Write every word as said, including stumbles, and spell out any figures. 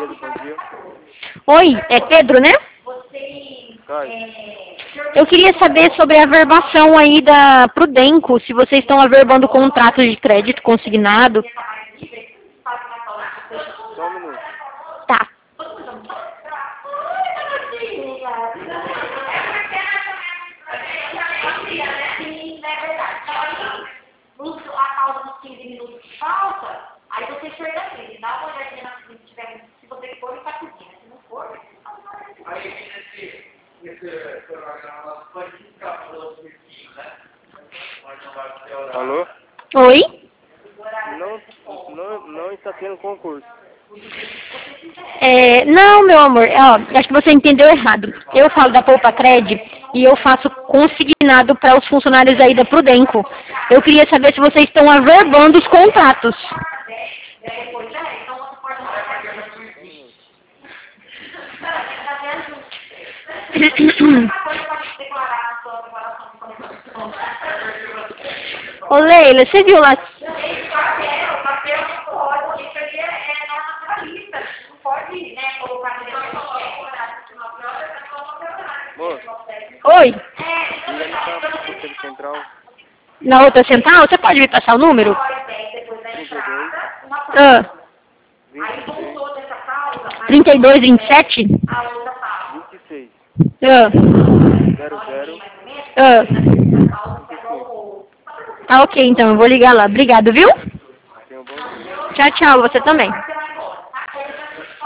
Pedro, bom dia. Oi, é Pedro, né? Caio. Eu queria saber sobre a averbação aí da Prudenco, se vocês estão averbando contratos de crédito consignado. Só um minuto. Tá. A pausa dos quinze minutos que falta, aí você chega aqui, dá uma olhadinha na se tiver, se você for, ele tá cozinha, se não for. Aí esse, esse programa pode ficar para os filhos, né? Alô? Oi? Não, não, não está tendo concurso. É, não, meu amor, ó, acho que você entendeu errado. Eu falo da Poupa Cred e eu faço consignado para os funcionários aí da Prudenco. Eu queria saber se vocês estão averbando os contratos. Ô Leila, você viu lá? Moço, Oi? liga no campo, Conselho Central, Na outra central? Você pode me passar o número? trinta e dois, Ah, vinte e seis, trinta e dois, vinte e sete? vinte e seis, Ah, zero zero, ah. trinta e cinco. Tá ok, então, eu vou ligar lá. Obrigado, viu? Tenha um bom dia. Tchau, tchau, você também.